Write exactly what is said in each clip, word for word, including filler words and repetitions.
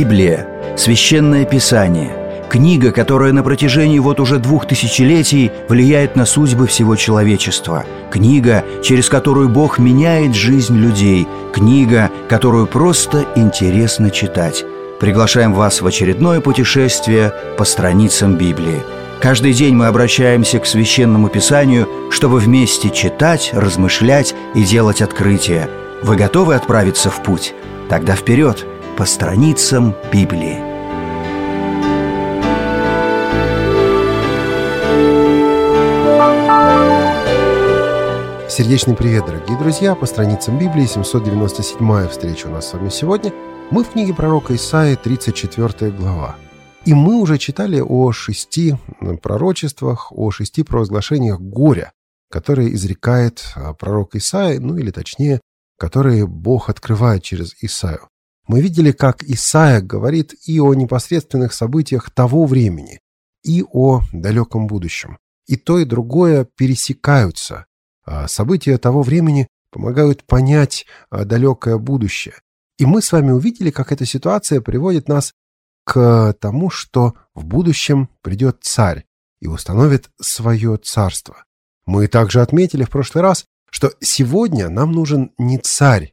Библия – священное писание, книга, которая на протяжении вот уже двух тысячелетий влияет на судьбы всего человечества, книга, через которую Бог меняет жизнь людей, книга, которую просто интересно читать. Приглашаем вас в очередное путешествие по страницам Библии. Каждый день мы обращаемся к Священному Писанию, чтобы вместе читать, размышлять и делать открытия. Вы готовы отправиться в путь? Тогда вперед, по страницам Библии. Сердечный привет, дорогие друзья! По страницам Библии, семьсот девяносто седьмая встреча у нас с вами сегодня. Мы в книге пророка Исаии, тридцать четвёртая глава. И мы уже читали о шести пророчествах, о шести провозглашениях горя, которые изрекает пророк Исаия, ну или точнее, которые Бог открывает через Исаию. Мы видели, как Исаия говорит и о непосредственных событиях того времени, и о далеком будущем. И то, и другое пересекаются. События того времени помогают понять далекое будущее. И мы с вами увидели, как эта ситуация приводит нас к тому, что в будущем придет царь и установит свое царство. Мы также отметили в прошлый раз, что сегодня нам нужен не царь,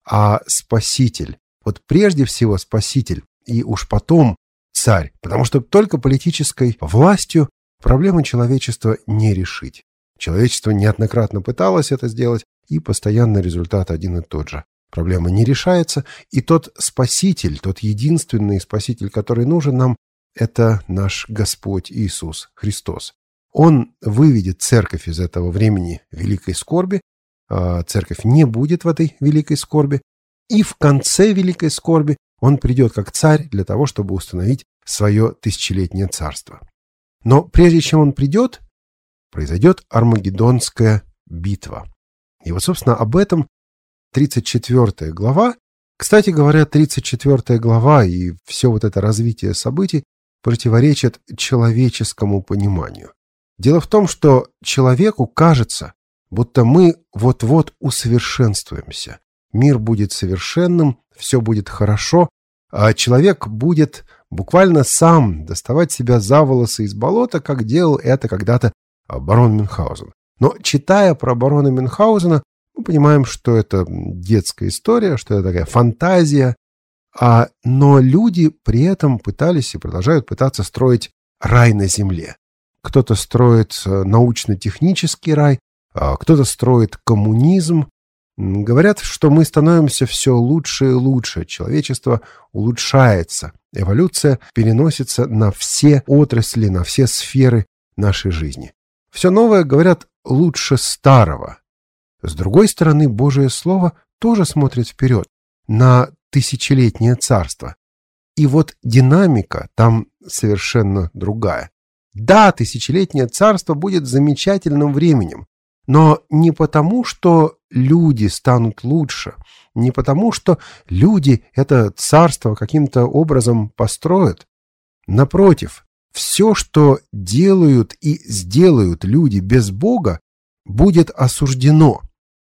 а спаситель. Вот прежде всего спаситель, и уж потом царь, потому что только политической властью проблемы человечества не решить. Человечество неоднократно пыталось это сделать, и постоянно результат один и тот же. Проблема не решается, и тот спаситель, тот единственный спаситель, который нужен нам, это наш Господь Иисус Христос. Он выведет церковь из этого времени великой скорби, церковь не будет в этой великой скорби, и в конце великой скорби он придет как царь для того, чтобы установить свое тысячелетнее царство. Но прежде чем он придет, произойдет Армагеддонская битва. И вот, собственно, об этом тридцать четвёртая глава. Кстати говоря, тридцать четвёртая глава и все вот это развитие событий противоречит человеческому пониманию. Дело в том, что человеку кажется, будто мы вот-вот усовершенствуемся. Мир будет совершенным, все будет хорошо, а человек будет буквально сам доставать себя за волосы из болота, как делал это когда-то барон Мюнхгаузен. Но читая про барона Мюнхгаузена, мы понимаем, что это детская история, что это такая фантазия, а, но люди при этом пытались и продолжают пытаться строить рай на земле. Кто-то строит научно-технический рай, а кто-то строит коммунизм. Говорят, что мы становимся все лучше и лучше, человечество улучшается, эволюция переносится на все отрасли, на все сферы нашей жизни. Все новое, говорят, лучше старого. С другой стороны, Божие Слово тоже смотрит вперед, на тысячелетнее царство. И вот динамика там совершенно другая. Да, тысячелетнее царство будет замечательным временем, но не потому, что люди станут лучше, не потому, что люди это царство каким-то образом построят. Напротив, все, что делают и сделают люди без Бога, будет осуждено.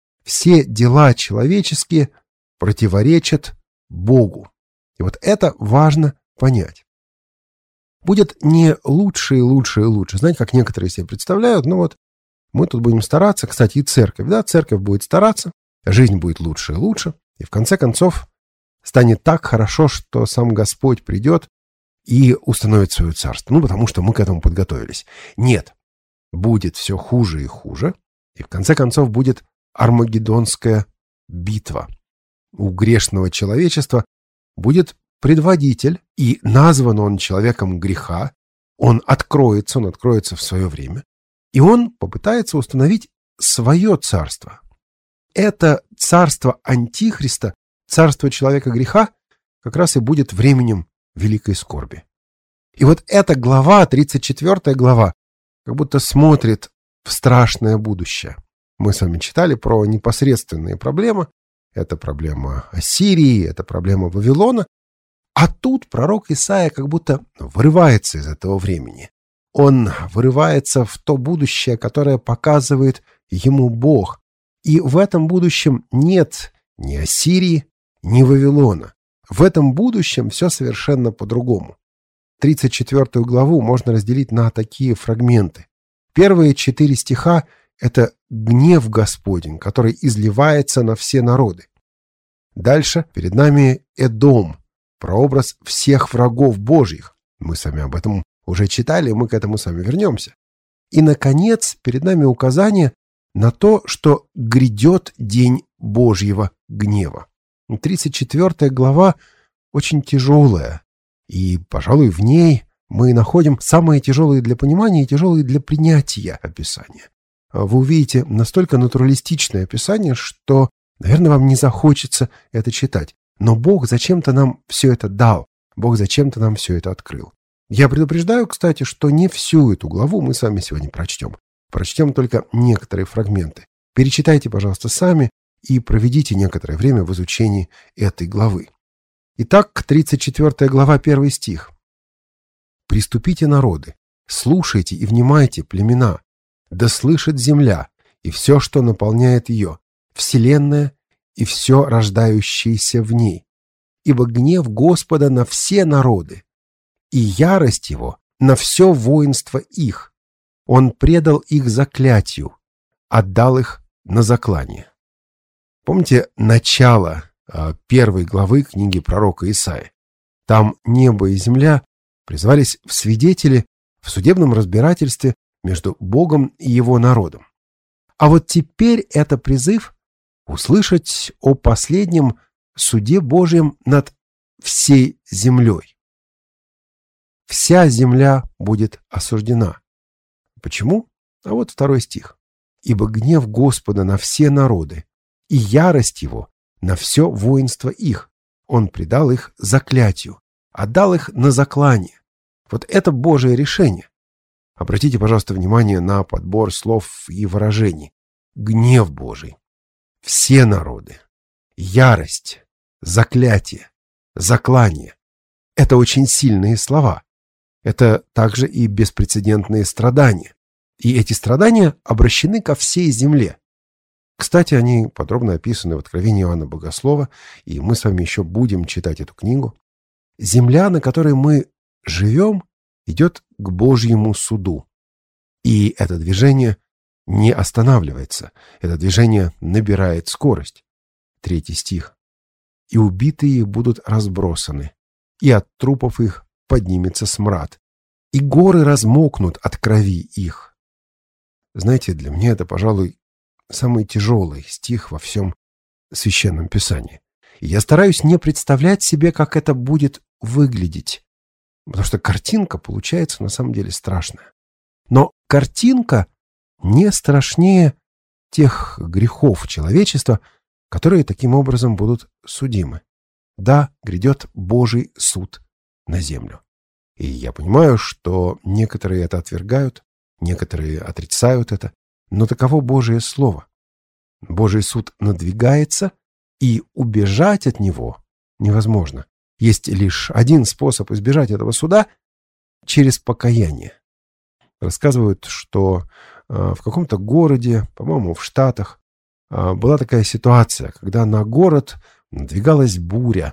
Все дела человеческие противоречат Богу. И вот это важно понять. Будет не лучше и лучше и лучше. Знаете, как некоторые себе представляют, ну вот мы тут будем стараться, кстати, и церковь, да, церковь будет стараться, жизнь будет лучше и лучше, и в конце концов станет так хорошо, что сам Господь придет и установит свое царство. Ну, потому что мы к этому подготовились. Нет, будет все хуже и хуже, и в конце концов будет Армагеддонская битва. У грешного человечества будет предводитель, и назван он человеком греха, он откроется, он откроется в свое время, и он попытается установить свое царство. Это царство Антихриста, царство человека греха, как раз и будет временем великой скорби. И вот эта глава, тридцать четвёртая глава, как будто смотрит в страшное будущее. Мы с вами читали про непосредственные проблемы. Это проблема Ассирии, это проблема Вавилона. А тут пророк Исаия как будто вырывается из этого времени. Он вырывается в то будущее, которое показывает ему Бог. И в этом будущем нет ни Ассирии, ни Вавилона. в этом будущем все совершенно по-другому. тридцать четвёртую главу можно разделить на такие фрагменты. Первые четыре стиха — это гнев Господень, который изливается на все народы. Дальше перед нами Эдом, прообраз всех врагов Божьих. Мы с вами об этом уже читали, мы к этому с вами вернемся. И, наконец, перед нами указание на то, что грядет день Божьего гнева. тридцать четвёртая глава очень тяжелая, и, пожалуй, в ней мы находим самые тяжелые для понимания и тяжелые для принятия описания. Вы увидите настолько натуралистичное описание, что, наверное, вам не захочется это читать. Но Бог зачем-то нам все это дал, Бог зачем-то нам все это открыл. Я предупреждаю, кстати, что не всю эту главу мы с вами сегодня прочтем. Прочтем только некоторые фрагменты. Перечитайте, пожалуйста, сами и проведите некоторое время в изучении этой главы. Итак, тридцать четвёртая глава, первый стих. «Приступите, народы, слушайте и внимайте, племена, да слышит земля и все, что наполняет ее, вселенная и все рождающееся в ней, ибо гнев Господа на все народы, и ярость его на все воинство их. Он предал их заклятию, отдал их на заклание». Помните начало э, первой главы книги пророка Исаии? Там небо и земля призвались в свидетели в судебном разбирательстве между Богом и его народом. А вот теперь это призыв услышать о последнем суде Божьем над всей землей. Вся земля будет осуждена. Почему? А вот второй стих. «Ибо гнев Господа на все народы, и ярость его на все воинство их. Он предал их заклятию, отдал их на заклание». Вот это Божие решение. Обратите, пожалуйста, внимание на подбор слов и выражений. Гнев Божий, все народы, ярость, заклятие, заклание. Это очень сильные слова. Это также и беспрецедентные страдания. И эти страдания обращены ко всей земле. Кстати, они подробно описаны в Откровении Иоанна Богослова, и мы с вами еще будем читать эту книгу. Земля, на которой мы живем, идет к Божьему суду. И это движение не останавливается. Это движение набирает скорость. Третий стих. «И убитые будут разбросаны, и от трупов их поднимется смрад, и горы размокнут от крови их». Знаете, для меня это, пожалуй, самый тяжелый стих во всем Священном Писании. И я стараюсь не представлять себе, как это будет выглядеть, потому что картинка получается на самом деле страшная. Но картинка не страшнее тех грехов человечества, которые таким образом будут судимы. Да, грядет Божий суд на землю. И я понимаю, что некоторые это отвергают, некоторые отрицают это, но таково Божие Слово. Божий суд надвигается, и убежать от него невозможно. Есть лишь один способ избежать этого суда — через покаяние. Рассказывают, что э, в каком-то городе, по-моему, в Штатах, э, была такая ситуация, когда на город надвигалась буря,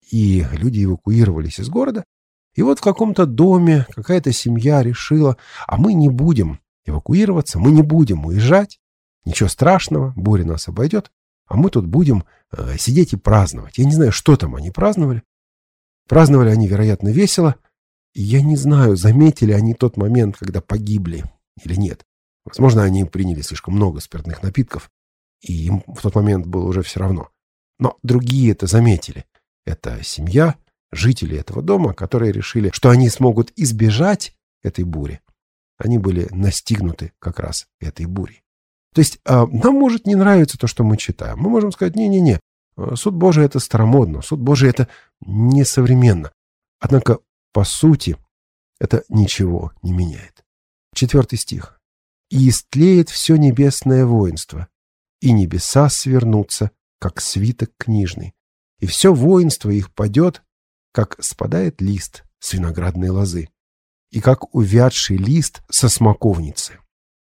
и люди эвакуировались из города. И вот в каком-то доме какая-то семья решила: а мы не будем эвакуироваться, мы не будем уезжать, ничего страшного, буря нас обойдет, а мы тут будем э, сидеть и праздновать. Я не знаю, что там они праздновали. Праздновали они, вероятно, весело. И я не знаю, заметили они тот момент, когда погибли или нет. Возможно, они приняли слишком много спиртных напитков, и им в тот момент было уже все равно. Но другие это заметили. Это семья, жители этого дома, которые решили, что они смогут избежать этой бури. Они были настигнуты как раз этой бурей. То есть нам может не нравиться то, что мы читаем. Мы можем сказать: не-не-не, суд Божий — это старомодно, суд Божий — это несовременно. Однако, по сути, это ничего не меняет. Четвертый стих. «И истлеет все небесное воинство, и небеса свернутся, как свиток книжный, и все воинство их падет, как спадает лист с виноградной лозы, и как увядший лист со смоковницы».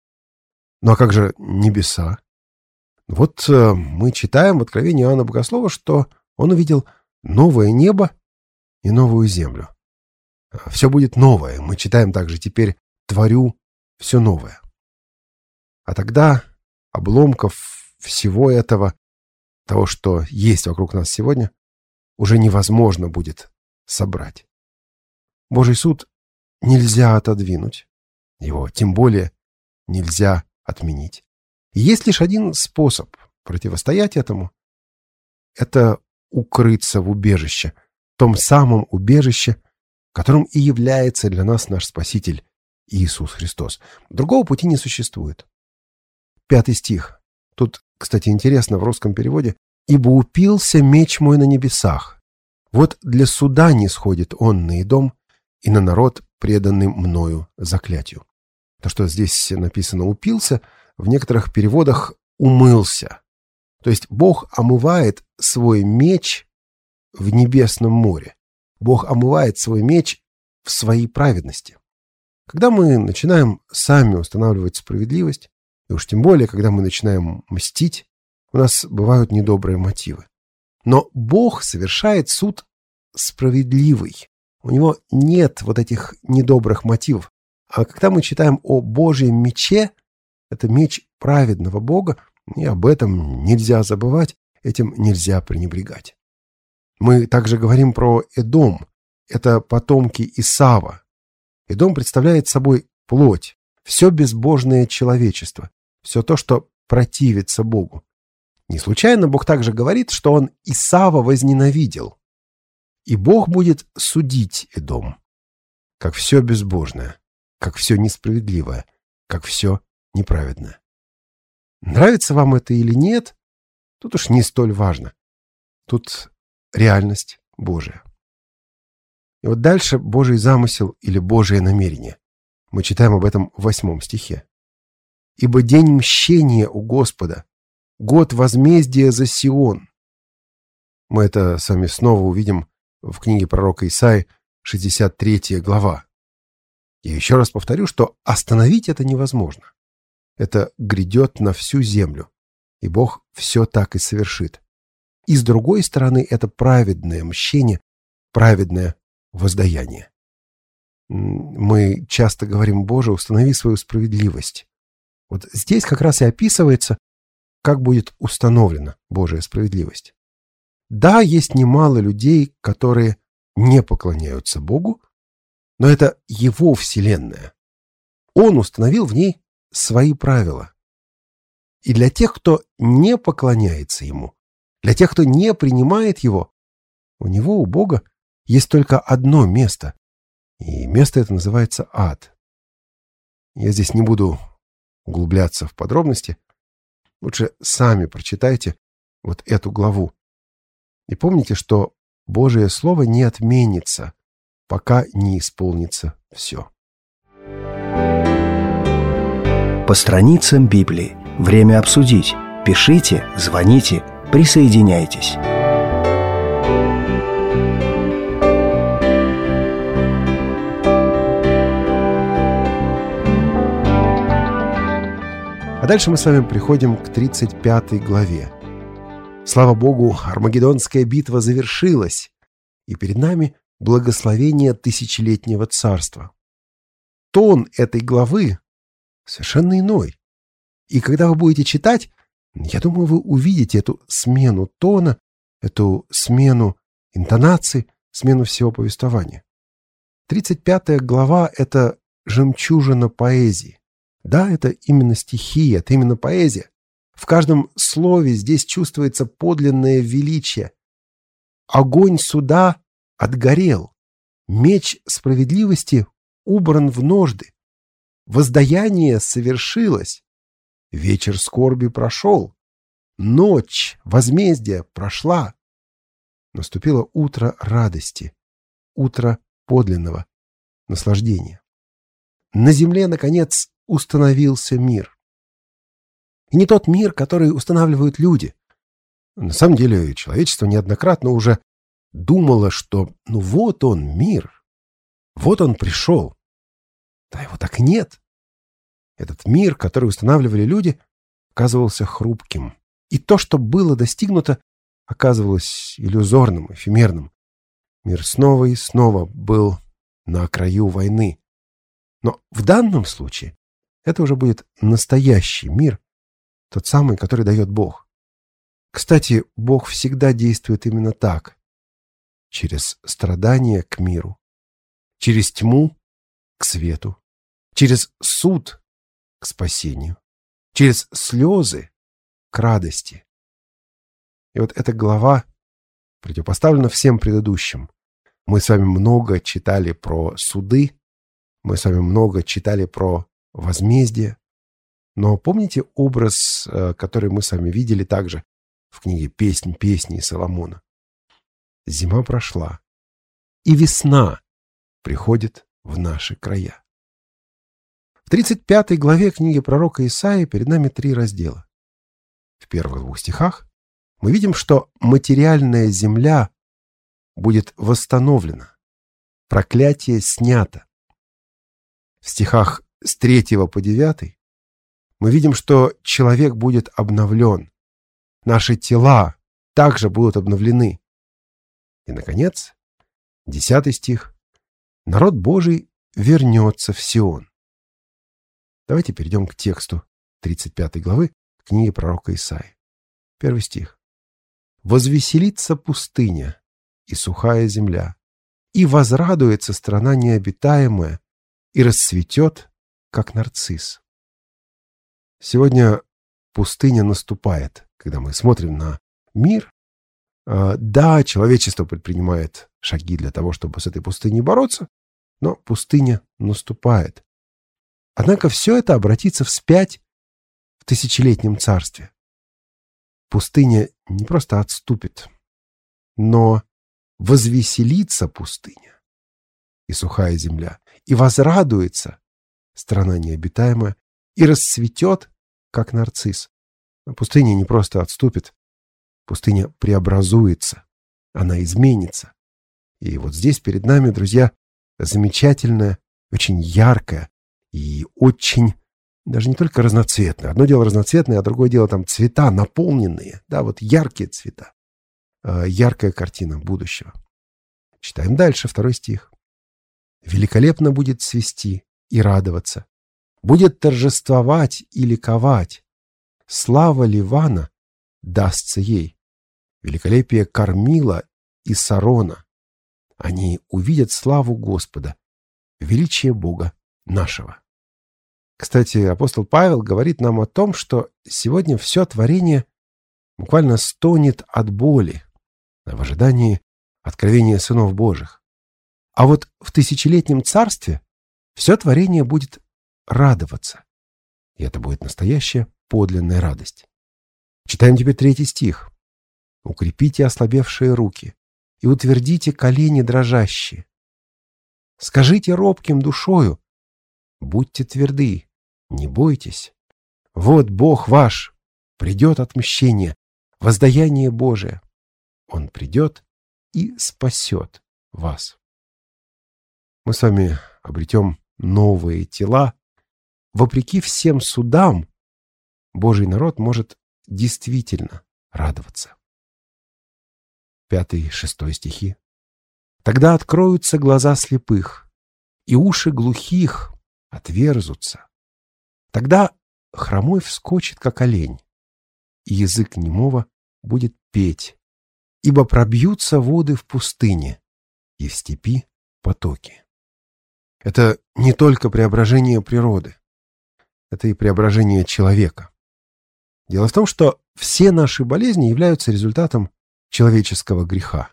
Ну а как же небеса? Вот э, мы читаем в Откровении Иоанна Богослова, что он увидел новое небо и новую землю. Все будет новое. Мы читаем также теперь «Творю все новое». А тогда обломков всего этого, того, что есть вокруг нас сегодня, уже невозможно будет собрать. Божий суд нельзя отодвинуть. Его тем более нельзя отменить. И есть лишь один способ противостоять этому. Это укрыться в убежище, в том самом убежище, которым и является для нас наш Спаситель Иисус Христос. Другого пути не существует. Пятый стих. Тут, кстати, интересно в русском переводе: «Ибо упился меч мой на небесах. Вот для суда не сходит он на Идом и на народ, преданный мною заклятию». То, что здесь написано «упился», в некоторых переводах «умылся». То есть Бог омывает свой меч в небесном море. Бог омывает свой меч в своей праведности. Когда мы начинаем сами устанавливать справедливость, и уж тем более, когда мы начинаем мстить, у нас бывают недобрые мотивы. Но Бог совершает суд справедливый. У него нет вот этих недобрых мотивов. А когда мы читаем о Божьем мече, это меч праведного Бога, и об этом нельзя забывать, этим нельзя пренебрегать. Мы также говорим про Эдом. Это потомки Исава. Эдом представляет собой плоть, все безбожное человечество, все то, что противится Богу. Не случайно Бог также говорит, что он Исава возненавидел. И Бог будет судить Эдом, как все безбожное, как все несправедливое, как все неправедное. Нравится вам это или нет, тут уж не столь важно. Тут реальность Божия. И вот дальше Божий замысел или Божие намерение. Мы читаем об этом в восьмом стихе. «Ибо день мщения у Господа, год возмездия за Сион». Мы это с вами снова увидим в книге пророка Исаии, шестьдесят третья глава. Я еще раз повторю, что остановить это невозможно. Это грядет на всю землю, и Бог все так и совершит. И с другой стороны, это праведное мщение, праведное воздаяние. Мы часто говорим: Боже, установи свою справедливость. Вот здесь как раз и описывается, как будет установлена Божья справедливость. Да, есть немало людей, которые не поклоняются Богу, но это Его вселенная. Он установил в ней свои правила. И для тех, кто не поклоняется Ему, для тех, кто не принимает Его, у Него, у Бога, есть только одно место. И место это называется ад. Я здесь не буду углубляться в подробности. Лучше сами прочитайте вот эту главу. И помните, что Божие Слово не отменится, пока не исполнится все. По страницам Библии. Время обсудить. Пишите, звоните, присоединяйтесь. А дальше мы с вами приходим к тридцать пятой главе. Слава Богу, Армагеддонская битва завершилась, и перед нами благословение тысячелетнего царства. Тон этой главы совершенно иной. И когда вы будете читать, я думаю, вы увидите эту смену тона, эту смену интонации, смену всего повествования. тридцать пятая глава — это жемчужина поэзии. Да, это именно стихи, это именно поэзия. В каждом слове здесь чувствуется подлинное величие. Огонь суда отгорел, меч справедливости убран в ножды, воздаяние совершилось, вечер скорби прошел, ночь возмездия прошла. Наступило утро радости, утро подлинного наслаждения. На земле, наконец, установился мир. И не тот мир, который устанавливают люди. На самом деле, человечество неоднократно уже думало, что ну вот он, мир, вот он пришел. Да его так и нет. Этот мир, который устанавливали люди, оказывался хрупким. И то, что было достигнуто, оказывалось иллюзорным, эфемерным. Мир снова и снова был на краю войны. Но в данном случае это уже будет настоящий мир, тот самый, который дает Бог. Кстати, Бог всегда действует именно так. Через страдания к миру, через тьму к свету, через суд к спасению, через слезы к радости. И вот эта глава противопоставлена всем предыдущим. Мы с вами много читали про суды, мы с вами много читали про возмездие. Но помните образ, который мы с вами видели также в книге «Песнь песней» Соломона? Зима прошла, и весна приходит в наши края. В тридцать пятой главе книги пророка Исаии перед нами три раздела. В первых двух стихах мы видим, что материальная земля будет восстановлена, проклятие снято. В стихах с третьего по девятый мы видим, что человек будет обновлен, наши тела также будут обновлены. И, наконец, десятый стих. Народ Божий вернется в Сион. Давайте перейдем к тексту тридцать пятой главы книги пророка Исаии. Первый стих. «Возвеселится пустыня и сухая земля, и возрадуется страна необитаемая, и расцветет, как нарцисс». Сегодня пустыня наступает, когда мы смотрим на мир. Да, человечество предпринимает шаги для того, чтобы с этой пустыней бороться, но пустыня наступает. Однако все это обратится вспять в тысячелетнем царстве. Пустыня не просто отступит, но возвеселится пустыня и сухая земля, и возрадуется страна необитаемая, и расцветет, как нарцисс. Пустыня не просто отступит, пустыня преобразуется, она изменится. И вот здесь перед нами, друзья, замечательная, очень яркая и очень, даже не только разноцветная. Одно дело разноцветное, а другое дело там цвета наполненные, да, вот яркие цвета. Яркая картина будущего. Читаем дальше, второй стих. «Великолепно будет цвести и радоваться, будет торжествовать и ликовать. Слава Ливана дастся ей, великолепие Кармила и Сарона. Они увидят славу Господа, величие Бога нашего». Кстати, апостол Павел говорит нам о том, что сегодня все творение буквально стонет от боли в ожидании откровения сынов Божьих. А вот в тысячелетнем царстве все творение будет радоваться. И это будет настоящая подлинная радость. Читаем теперь третий стих. «Укрепите ослабевшие руки и утвердите колени дрожащие. Скажите робким душою, будьте тверды, не бойтесь. Вот Бог ваш, придет отмщение, воздаяние Божие. Он придет и спасет вас». Мы с вами обретем новые тела. Вопреки всем судам, Божий народ может действительно радоваться. Пятый и шестой стихи. «Тогда откроются глаза слепых, и уши глухих отверзутся. Тогда хромой вскочит, как олень, и язык немого будет петь, ибо пробьются воды в пустыне, и в степи потоки». Это не только преображение природы, это и преображение человека. Дело в том, что все наши болезни являются результатом человеческого греха.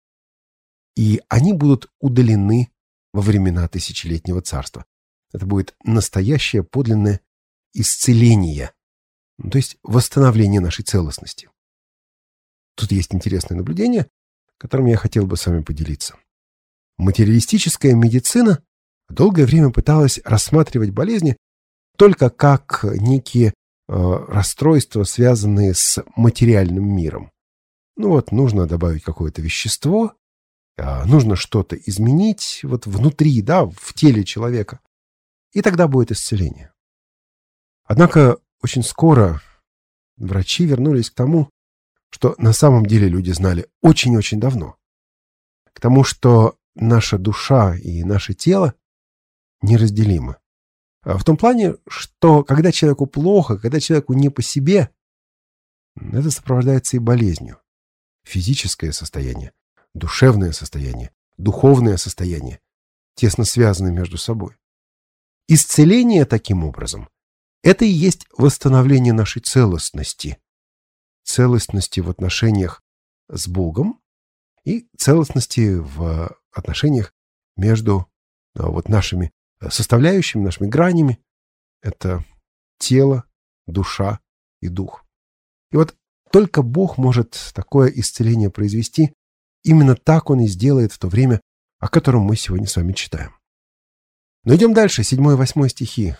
И они будут удалены во времена тысячелетнего царства. Это будет настоящее подлинное исцеление, то есть восстановление нашей целостности. Тут есть интересное наблюдение, которым я хотел бы с вами поделиться. Материалистическая медицина долгое время пыталась рассматривать болезни только как некие э, расстройства, связанные с материальным миром. Ну вот, нужно добавить какое-то вещество, э, нужно что-то изменить вот внутри, да, в теле человека, и тогда будет исцеление. Однако очень скоро врачи вернулись к тому, что на самом деле люди знали очень-очень давно. К тому, что наша душа и наше тело неразделимы. В том плане, что когда человеку плохо, когда человеку не по себе, это сопровождается и болезнью. Физическое состояние, душевное состояние, духовное состояние тесно связаны между собой. Исцеление таким образом – это и есть восстановление нашей целостности. Целостности в отношениях с Богом и целостности в отношениях между вот нашими составляющими, нашими гранями. Это тело, душа и дух. И вот только Бог может такое исцеление произвести. Именно так Он и сделает в то время, о котором мы сегодня с вами читаем. Но идем дальше, седьмой и восьмой стихи.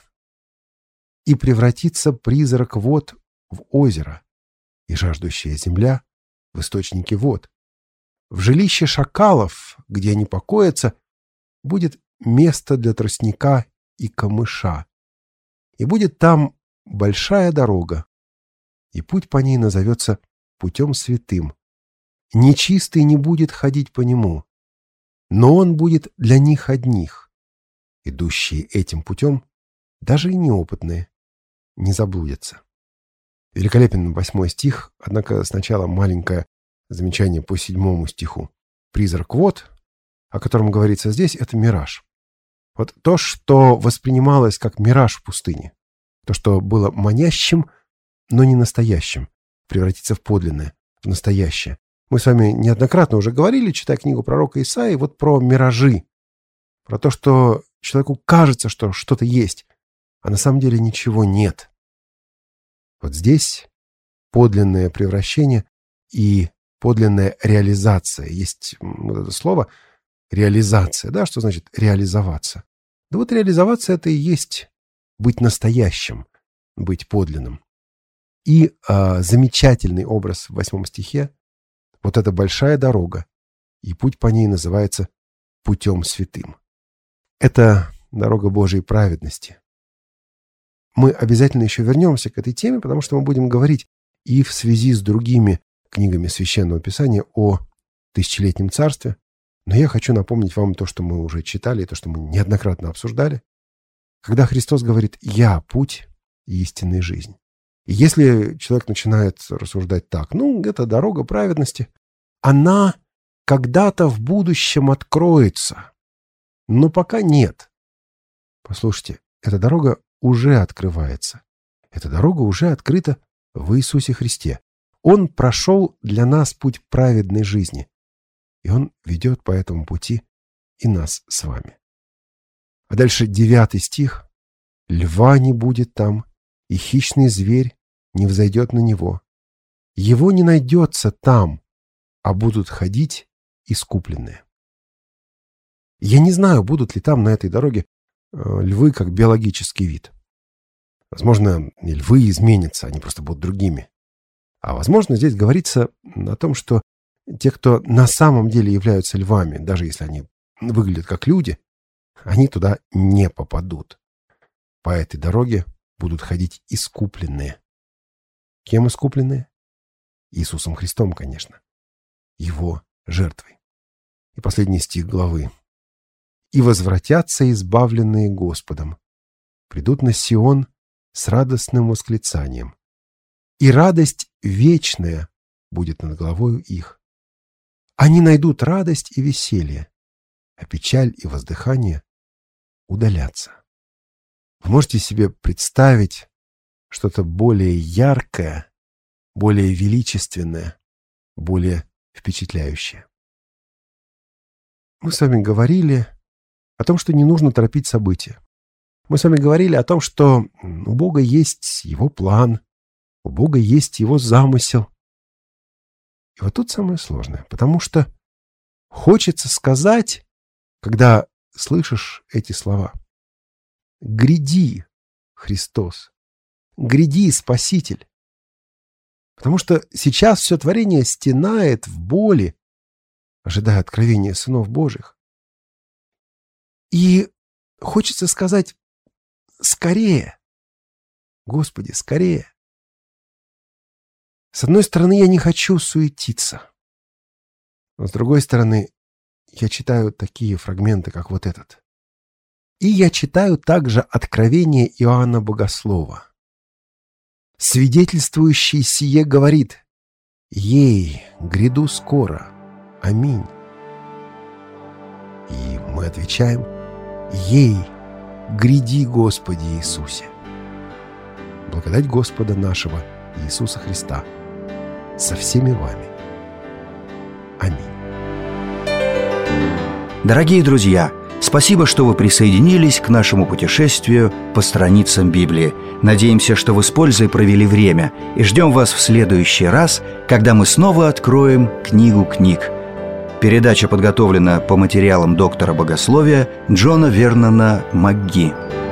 «И превратится призрак вод в озеро, и жаждущая земля в источники вод. В жилище шакалов, где они покоятся, будет место для тростника и камыша. И будет там большая дорога, и путь по ней назовется путем святым. Нечистый не будет ходить по нему, но он будет для них одних. Идущие этим путем, даже и неопытные, не заблудятся». Великолепен восьмой стих, однако сначала маленькое замечание по седьмому стиху. Призрак вод, о котором говорится здесь, это мираж. Вот то, что воспринималось как мираж в пустыне, то, что было манящим, но не настоящим, превратится в подлинное, в настоящее. Мы с вами неоднократно уже говорили, читая книгу пророка Исаии, вот про миражи, про то, что человеку кажется, что что-то есть, а на самом деле ничего нет. Вот здесь подлинное превращение и подлинная реализация. Есть вот это слово реализация, да, что значит реализоваться? Да вот реализоваться — это и есть быть настоящим, быть подлинным. И а, замечательный образ в восьмом стихе — вот эта большая дорога, и путь по ней называется путем святым. Это дорога Божьей праведности. Мы обязательно еще вернемся к этой теме, потому что мы будем говорить и в связи с другими книгами Священного Писания о тысячелетнем царстве. Но я хочу напомнить вам то, что мы уже читали, и то, что мы неоднократно обсуждали. Когда Христос говорит «Я – путь и истинная жизнь». И если человек начинает рассуждать так, ну, это дорога праведности, она когда-то в будущем откроется, но пока нет. Послушайте, эта дорога уже открывается. Эта дорога уже открыта в Иисусе Христе. Он прошел для нас путь праведной жизни, и Он ведет по этому пути и нас с вами. А дальше девятый стих. «Льва не будет там, и хищный зверь не взойдет на него. Его не найдется там, а будут ходить искупленные». Я не знаю, будут ли там на этой дороге львы как биологический вид. Возможно, и львы изменятся, они просто будут другими. А возможно, здесь говорится о том, что те, кто на самом деле являются львами, даже если они выглядят как люди, они туда не попадут. По этой дороге будут ходить искупленные. Кем искупленные? Иисусом Христом, конечно. Его жертвой. И последний стих главы. «И возвратятся избавленные Господом, придут на Сион с радостным восклицанием, и радость вечная будет над головою их. Они найдут радость и веселье, а печаль и воздыхание удалятся». Вы можете себе представить что-то более яркое, более величественное, более впечатляющее? Мы с вами говорили о том, что не нужно торопить события. Мы с вами говорили о том, что у Бога есть Его план, у Бога есть Его замысел. И вот тут самое сложное, потому что хочется сказать, когда слышишь эти слова: «Гряди, Христос! Гряди, Спаситель!» Потому что сейчас все творение стенает в боли, ожидая откровения сынов Божьих. И хочется сказать: скорее! Господи, скорее! С одной стороны, я не хочу суетиться. Но с другой стороны, я читаю такие фрагменты, как вот этот. И я читаю также Откровение Иоанна Богослова. Свидетельствующий сие говорит: «Ей, гряду скоро. Аминь». И мы отвечаем: «Ей, гряди, Господи Иисусе». Благодать Господа нашего Иисуса Христа со всеми вами. Аминь. Дорогие друзья, спасибо, что вы присоединились к нашему путешествию по страницам Библии. Надеемся, что вы с пользой провели время, и ждем вас в следующий раз, когда мы снова откроем книгу книг. Передача подготовлена по материалам доктора богословия Джона Вернона МакГи.